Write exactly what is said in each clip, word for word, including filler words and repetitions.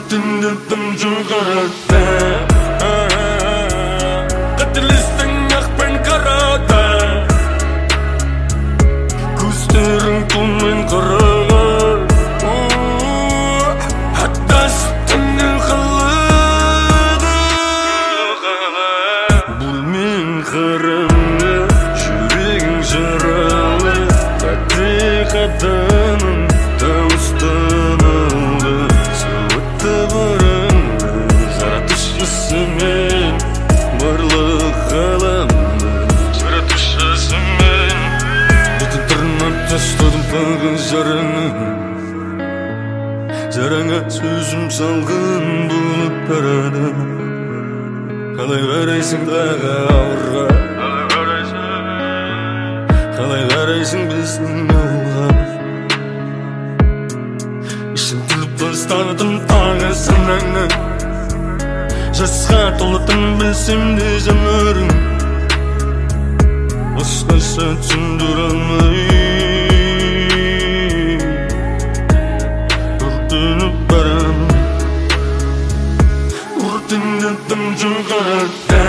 өртенетін жұғарады қателестің ақ пен қарада көздерің тумен қарағар аттасып түннен қалады бұл мен қараңғы жүрегің жаралы тәтті қадамың дауыстан алды сауытты барыңды жаратушысымен барлық ғаламды жаратушысымен бүтін тырнап тастадым пағын жараңа жараңа сөзім салғын болып барады қалай қарайсың дағы ауырға қалай қарайсың біздің ауылға ішім тұлып тастадым тағы санаңа жасқа толатын білсем де жанарың басқаша түсіндіре алмай өртеніп барамын өртенетін жұғарады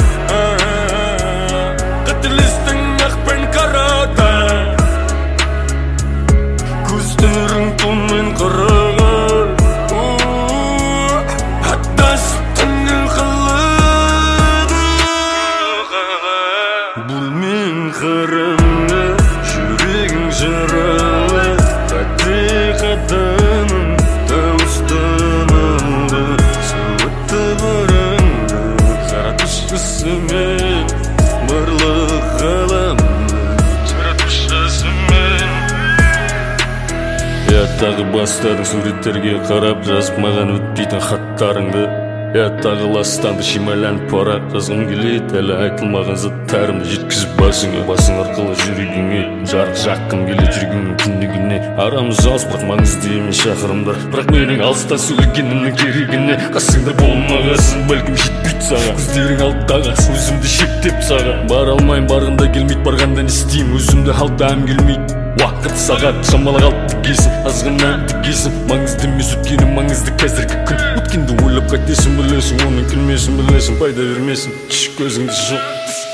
қателестің ақ пен қарада көздерің тумен қарағар аттасып түннен қалады бұл мен қараңғы жүрегің жаралы тәтті қадамың дауыстан алды сауытты барыңды жаратушысымен барлық ғаламды жаратушысымен я тағы бастадың суреттерге қарап жазып маған өтпейтін хаттарыңды я тағы ластанды шимайланып бара жазғым келеді әлі айтылмаған заттарымды жеткізіп басыңа басың арқылы жүрегіңе жарық жаққым келеді жүрегіңнің күндігіне арамыз алыспақ маңызды емес шақырымдар бірақ менің алыстан сөйлегенімнің керегіне қасыңда болмағасын бәлкім жетпейді саған көздерің алдыдағы өзімді шектеп саған бара алмайын барғанда келмейді барғанда не істеймін өзімді алдағым келмейді уақыт сағат шамалы қалыпты келсін азғана келсін маңызды емес өткені маңызды қазіргі күн өткенді ойлап қайтесің білесің оның келмесін білесің пайда бермесін шық көзіңді жоқ